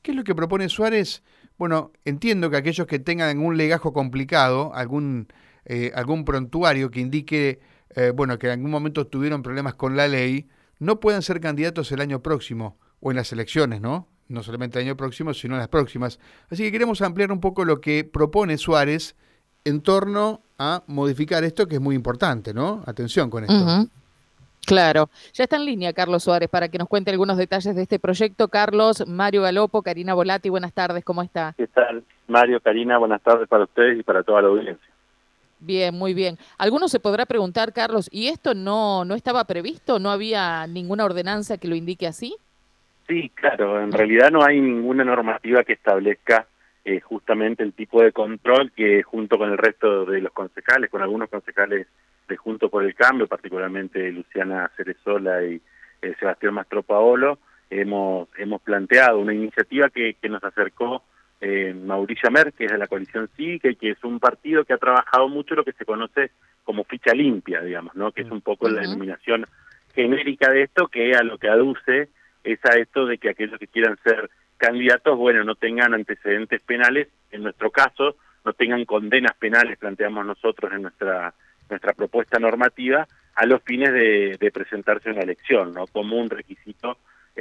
¿Qué es lo que propone Suárez? Bueno, entiendo que aquellos que tengan algún legajo complicado, algún prontuario que indique, bueno, que en algún momento tuvieron problemas con la ley, no puedan ser candidatos el año próximo o en las elecciones, ¿no? No solamente el año próximo, sino en las próximas. Así que queremos ampliar un poco lo que propone Suárez en torno a modificar esto, que es muy importante, ¿no? Atención con esto. Ujú, claro. Ya está en línea Carlos Suárez para que nos cuente algunos detalles de este proyecto. Carlos, Mario Galopo, Karina Volati, buenas tardes, ¿cómo está? ¿Qué tal, Mario, Karina? Buenas tardes para ustedes y para toda la audiencia. Bien, muy bien. Alguno se podrá preguntar, Carlos, ¿y esto no estaba previsto? ¿No había ninguna ordenanza que lo indique así? Sí, claro, en realidad no hay ninguna normativa que establezca justamente el tipo de control que junto con el resto de los concejales, con algunos concejales de Junto por el Cambio, particularmente Luciana Cerezola y Sebastián Mastropaolo, hemos planteado una iniciativa que nos acercó Mauricio Amer, que es de la coalición cívica y que es un partido que ha trabajado mucho lo que se conoce como ficha limpia, digamos, ¿no? Que es un poco la Ujú, denominación genérica de esto, que a lo que aduce es a esto de que aquellos que quieran ser candidatos, bueno, no tengan antecedentes penales, en nuestro caso, no tengan condenas penales, planteamos nosotros en nuestra propuesta normativa, a los fines de presentarse a una elección, ¿no? Como un requisito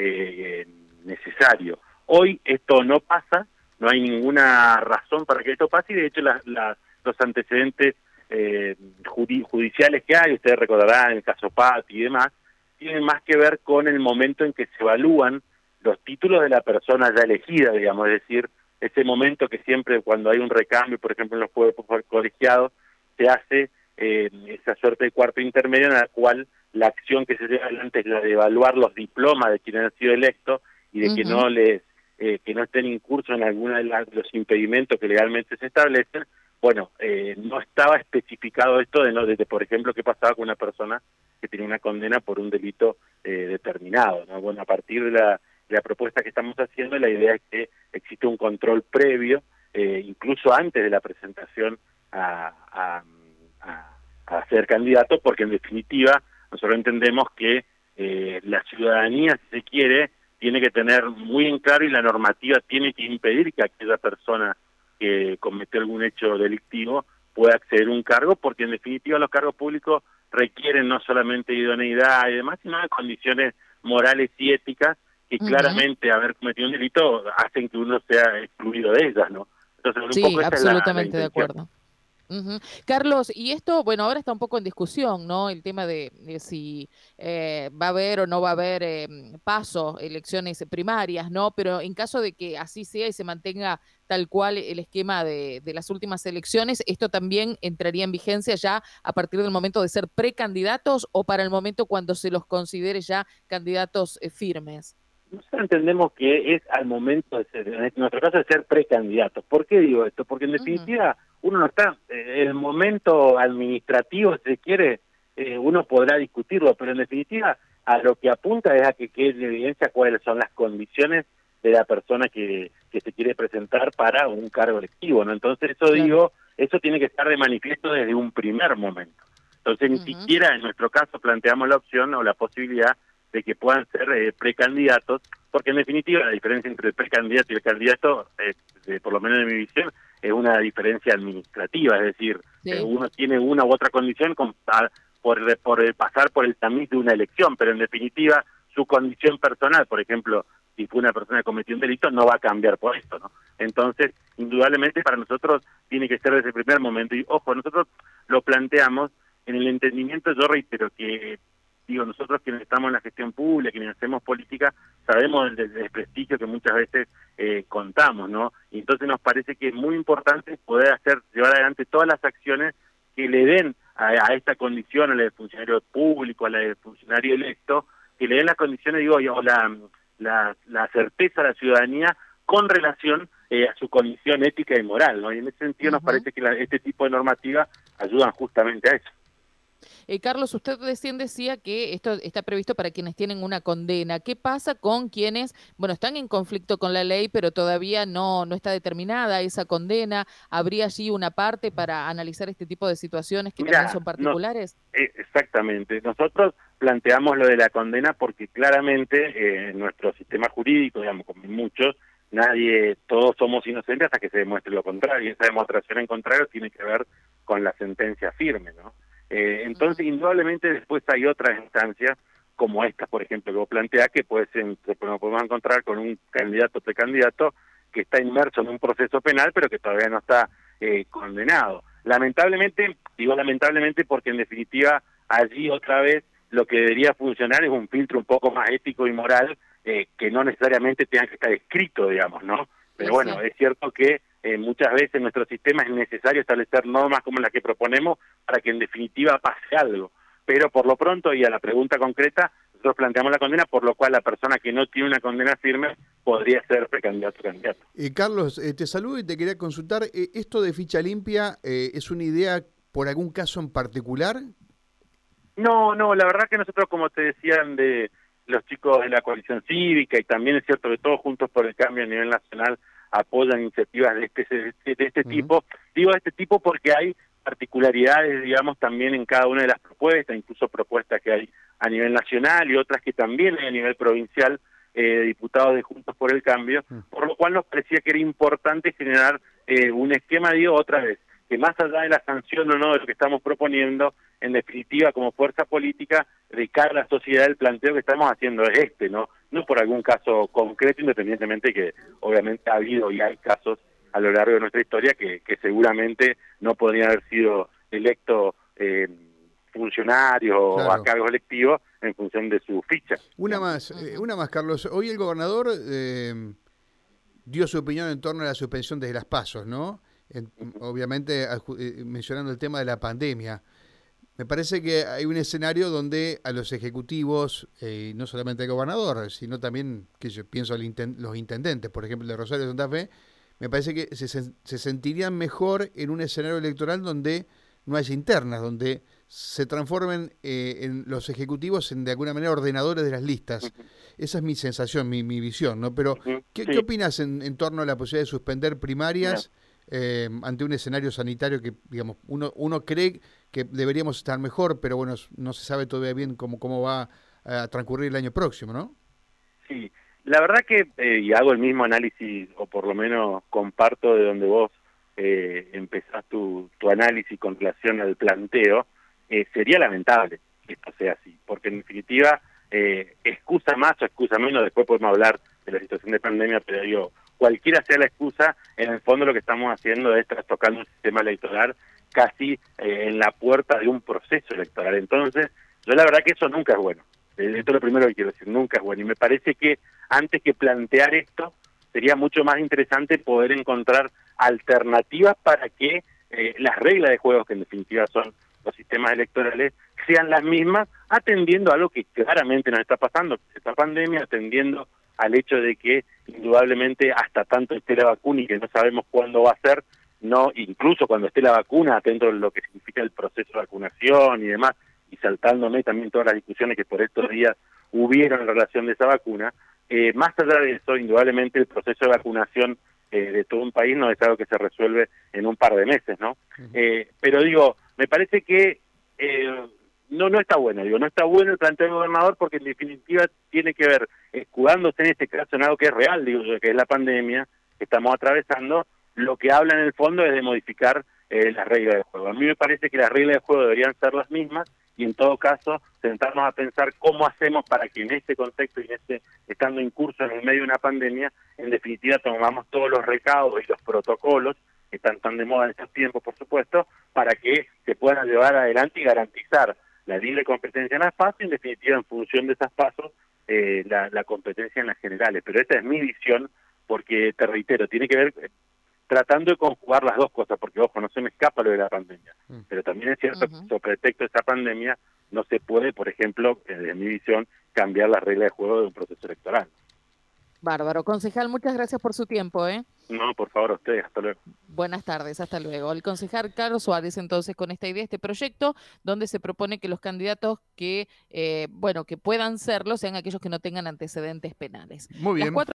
necesario. Hoy esto no pasa, no hay ninguna razón para que esto pase, y de hecho los antecedentes judiciales que hay, ustedes recordarán el caso Patti y demás, tienen más que ver con el momento en que se evalúan los títulos de la persona ya elegida, digamos, es decir, ese momento que siempre cuando hay un recambio, por ejemplo en los cuerpos colegiados, se hace esa suerte de cuarto intermedio en la cual la acción que se lleva adelante es la de evaluar los diplomas de quienes han sido electos y de ujú. que no estén incursos en alguno de los impedimentos que legalmente se establecen. Bueno, no estaba especificado esto de, por ejemplo, qué pasaba con una persona que tiene una condena por un delito determinado, ¿no? Bueno, a partir de la propuesta que estamos haciendo, la idea es que existe un control previo, incluso antes de la presentación a, a ser candidato, porque en definitiva nosotros entendemos que la ciudadanía, si se quiere, tiene que tener muy en claro y la normativa tiene que impedir que aquella persona que cometió algún hecho delictivo pueda acceder a un cargo, porque en definitiva los cargos públicos requieren no solamente idoneidad y demás, sino de condiciones morales y éticas que Ujú. claramente haber cometido un delito hacen que uno sea excluido de ellas, ¿no? Entonces un Sí, poco esa es la absolutamente de intención. acuerdo. Ujú. Carlos, y esto, bueno, ahora está un poco en discusión, ¿no? El tema de si va a haber o no va a haber paso, elecciones primarias, ¿no? Pero en caso de que así sea y se mantenga tal cual el esquema de las últimas elecciones, ¿esto también entraría en vigencia ya a partir del momento de ser precandidatos o para el momento cuando se los considere ya candidatos firmes? Nosotros entendemos que es al momento de ser, en nuestro caso, de ser precandidato. ¿Por qué digo esto? Porque en Ujú, definitiva uno no está, el momento administrativo, si se quiere, uno podrá discutirlo, pero en definitiva a lo que apunta es a que quede en evidencia cuáles son las condiciones de la persona que se quiere presentar para un cargo electivo, ¿no? Entonces eso claro. digo, eso tiene que estar de manifiesto desde un primer momento. Entonces ni Ujú, siquiera en nuestro caso planteamos la opción o la posibilidad de que puedan ser precandidatos, porque en definitiva la diferencia entre el precandidato y el candidato, por lo menos en mi visión, es una diferencia administrativa, es decir, sí. uno tiene una u otra condición por pasar por el tamiz de una elección, pero en definitiva su condición personal, por ejemplo, si fue una persona que cometió un delito, no va a cambiar por esto, ¿no? Entonces, indudablemente para nosotros tiene que ser desde el primer momento, y ojo, nosotros lo planteamos en el entendimiento, yo reitero que digo, nosotros quienes estamos en la gestión pública, quienes hacemos política, sabemos del desprestigio que muchas veces contamos, ¿no? Y entonces nos parece que es muy importante poder llevar adelante todas las acciones que le den a esta condición, a la de funcionario público, a la de funcionario electo, que le den las condiciones, digo, o la certeza a la ciudadanía con relación a su condición ética y moral, ¿no? Y en ese sentido nos Ujú. parece que este tipo de normativas ayudan justamente a eso. Carlos, usted recién decía que esto está previsto para quienes tienen una condena. ¿Qué pasa con quienes, bueno, están en conflicto con la ley, pero todavía no está determinada esa condena? ¿Habría allí una parte para analizar este tipo de situaciones que también Mira, son particulares? exactamente. Nosotros planteamos lo de la condena porque claramente en nuestro sistema jurídico, digamos, como en muchos, todos somos inocentes hasta que se demuestre lo contrario, y esa demostración en contrario tiene que ver con la sentencia firme, ¿no? Entonces, indudablemente después hay otras instancias, como esta, por ejemplo, que vos planteás, que nos podemos encontrar con un candidato o precandidato que está inmerso en un proceso penal, pero que todavía no está condenado. Lamentablemente, digo lamentablemente porque en definitiva allí otra vez lo que debería funcionar es un filtro un poco más ético y moral, que no necesariamente tenga que estar escrito, digamos, ¿no? Pero bueno, es cierto que muchas veces en nuestro sistema es necesario establecer normas como las que proponemos para que en definitiva pase algo. Pero por lo pronto, y a la pregunta concreta, nosotros planteamos la condena, por lo cual la persona que no tiene una condena firme podría ser precandidato o candidato. Carlos, te saludo y te quería consultar, ¿esto de ficha limpia es una idea por algún caso en particular? No, la verdad que nosotros, como te decían de los chicos de la coalición cívica, y también es cierto que todos Juntos por el Cambio a nivel nacional apoyan iniciativas de este tipo. Digo de este tipo porque hay particularidades, digamos, también en cada una de las propuestas, incluso propuestas que hay a nivel nacional y otras que también hay a nivel provincial, diputados de Juntos por el Cambio, por lo cual nos parecía que era importante generar un esquema, digo, otra vez, que más allá de la sanción o no de lo que estamos proponiendo, en definitiva, como fuerza política, de cara a la sociedad, el planteo que estamos haciendo es no por algún caso concreto, independientemente que obviamente ha habido y hay casos a lo largo de nuestra historia que seguramente no podrían haber sido electos funcionarios o a cargos electivos en función de su ficha. Una más, Carlos. Hoy el gobernador dio su opinión en torno a la suspensión de las PASO, ¿no? Obviamente mencionando el tema de la pandemia. Me parece que hay un escenario donde a los ejecutivos, no solamente al gobernador, sino también, que yo pienso los intendentes, por ejemplo, de Rosario de Santa Fe, me parece que se sentirían mejor en un escenario electoral donde no haya internas, donde se transformen en los ejecutivos en de alguna manera ordenadores de las listas. Esa es mi sensación, mi visión, ¿no? Pero, ¿qué opinas en torno a la posibilidad de suspender primarias ante un escenario sanitario que, digamos, uno cree que deberíamos estar mejor, pero bueno, no se sabe todavía bien cómo va a transcurrir el año próximo, ¿no? Sí, la verdad que, y hago el mismo análisis, o por lo menos comparto de donde vos empezás tu análisis con relación al planteo, sería lamentable que esto sea así, porque en definitiva, excusa más o excusa menos, después podemos hablar de la situación de pandemia, pero digo, cualquiera sea la excusa, en el fondo lo que estamos haciendo es trastocando un sistema electoral casi en la puerta de un proceso electoral. Entonces, yo la verdad que eso nunca es bueno. Esto es lo primero que quiero decir, nunca es bueno. Y me parece que antes que plantear esto, sería mucho más interesante poder encontrar alternativas para que las reglas de juego, que en definitiva son los sistemas electorales, sean las mismas, atendiendo a lo que claramente nos está pasando, esta pandemia, atendiendo al hecho de que indudablemente hasta tanto esté la vacuna y que no sabemos cuándo va a ser, no, incluso cuando esté la vacuna, atento a lo que significa el proceso de vacunación y demás, y saltándome también todas las discusiones que por estos días hubieron en relación de esa vacuna, más allá de eso, indudablemente el proceso de vacunación de todo un país no es algo que se resuelve en un par de meses, ¿no? Pero digo, me parece que no está bueno, no está bueno el planteo del gobernador porque en definitiva tiene que ver, escudándose en este caso en algo que es real, digo yo, que es la pandemia que estamos atravesando, lo que habla en el fondo es de modificar las reglas de juego. A mí me parece que las reglas de juego deberían ser las mismas y en todo caso sentarnos a pensar cómo hacemos para que en este contexto y estando en curso en el medio de una pandemia, en definitiva tomamos todos los recaudos y los protocolos que están tan de moda en estos tiempos, por supuesto, para que se puedan llevar adelante y garantizar la libre competencia en las PASO y en definitiva en función de esas PASO la competencia en las generales. Pero esta es mi visión porque, te reitero, tiene que ver tratando de conjugar las dos cosas, porque ojo, no se me escapa lo de la pandemia, pero también es cierto que sobre pretexto de esta pandemia no se puede, por ejemplo, desde mi visión, cambiar las reglas de juego de un proceso electoral. Bárbaro. Concejal, muchas gracias por su tiempo, ¿eh? No, por favor, a ustedes, hasta luego. Buenas tardes, hasta luego. El concejal Carlos Suárez, entonces, con esta idea, este proyecto, donde se propone que los candidatos que, que puedan serlo, sean aquellos que no tengan antecedentes penales. Muy bien.